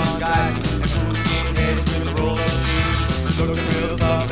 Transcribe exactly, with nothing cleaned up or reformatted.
neon guys and cool skinheads with the roller jeans, looking real tough.